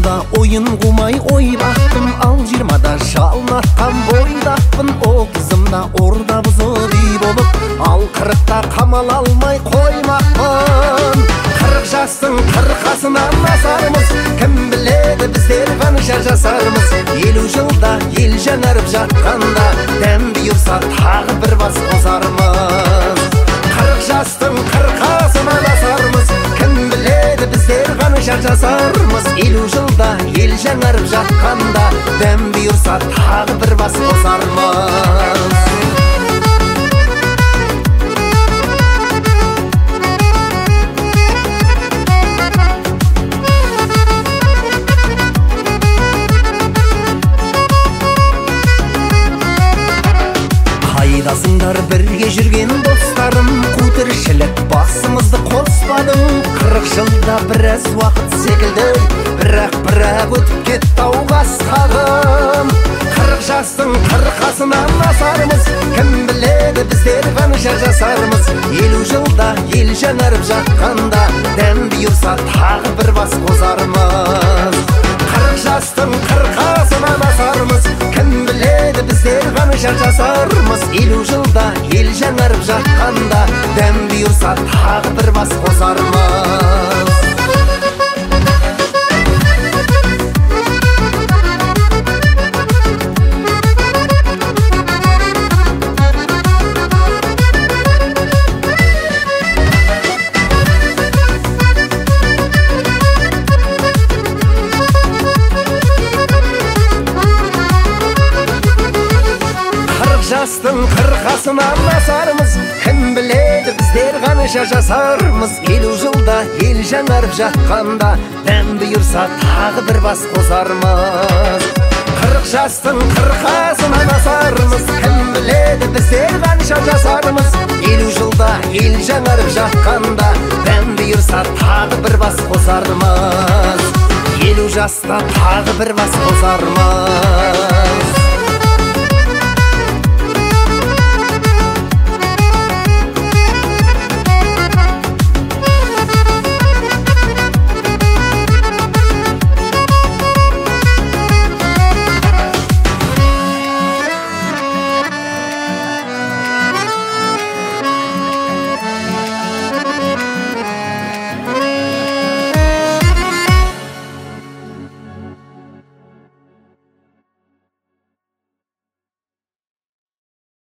жылда ойын қумай ой бақтым, ал 20-да жалнатқан бойдақпын. 30-ымда орда бұзып үй болып, ал 40-та қамал алмай қоймақпын. 40 жастың 40-қасынан асармыз, кім біледі біздер қанша жасармыз. 50 жылда ел жаңарып жатқанда, дәм бұйырса тағы бір бас қосармыз. 40 жастың 40-қасынан асармыз, кім біледі біздер қанша жасармыз. 50 жылда ел жаңарып жатқанда, дәм бұйырса тағы бір бас қосармыз. Қайдасыңдар бірге жүрген достарым, қу тіршілік басымызды қоспадың. 40 жылда біраз уақыт секілді, бірақ өтіп кетті ауға асқағым. 40 жастың 40-қасынан асармыз, кім біледі біздер қанша жасармыз. 50 жылда ел жаңарып жатқанда, дәм бұйырса тағы бір бас қосармыз. 40 жастың 40-қасынан асармыз, кім біледі біздер қанша жасармыз. 50 жылда ел жаңарып жатқанда, дәм бұйырса тағы бір бас қосармыз. Жастың 40-қасынан асармыз, кім біледі біздер қанша жасармыз. 50 жылда ел жаңарып жатқанда, дәм бұйырса тағы бір бас қосармыз. 40 жастың 40-қасынан асармыз, кім біледі біздер қанша жасармыз. 50 жылда ел жаңарып жатқанда, дәм бұйырса тағы бір бас қосармыз. 50 жаста тағы бір бас қосармыз.